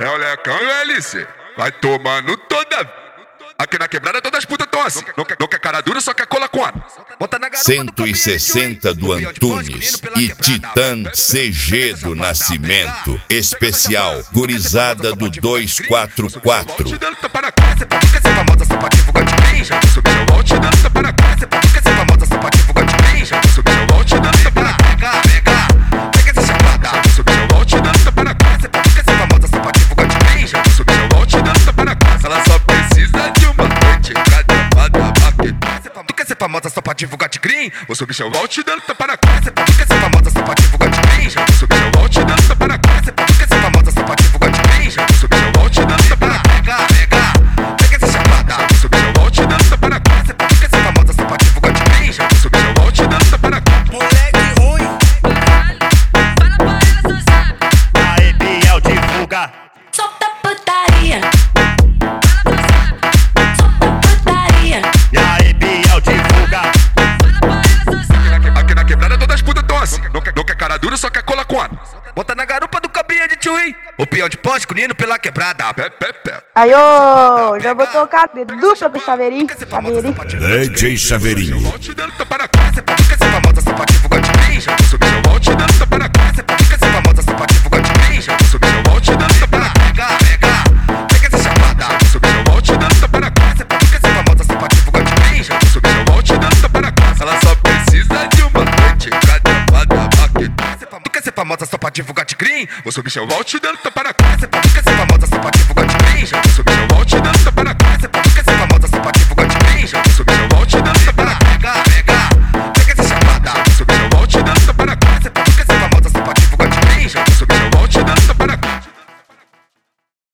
É o Lecão e o LC. Vai tomando toda. Aqui na quebrada todas as putas tão assim. Não quer cara dura, só quer cola com ar. 160 do Antunes e Titã CG do Nascimento. Especial Gurizada do 244. Famosa só pra divulgar tigrinho, vou subir seu volte dando tapa na cara. Você quer ser famosa só pra divulgar tigrinho, vou subir seu volte dando tapa na cara. Você quer ser famosa só pra divulgar tigrinho, vou subir seu volte dando tapa na cara. Pega essa chapada, vou subir seu volte dando tapa na cara. Você quer ser famosa só pra divulgar tigrinho, vou subir seu volte dando tapa na cara. Moleque ruim, fala pra ela, só sabe. Aê, Biel, divulga. Solta putaria. Não quer cara dura, só quer cola com ar. Bota na garupa do cabinha de tchuí. O peão de pós, cunindo pela quebrada. Pé. Aí, ô, já vou tocar dupla pro Chaveirinho. DJ Chaveirinho. Volte dando tapa na cara. Você quer ser famosa só pra divulgar tigrinho, vou subir seu volte dando tapa na cara. Você quer ser famosa só pra divulgar tigrinho, vou subir seu volte dando tapa na cara. Pega essa chapada, vou subir seu volte dando tapa na cara. Você quer ser famosa só pra divulgar tigrinho, vou subir seu volte dando tapa na cara. Ela só precisa de uma noite, cada. Tu quer ser famosa só pra divulgar tigrinho? Vou subir seu volte dando tapa na cara.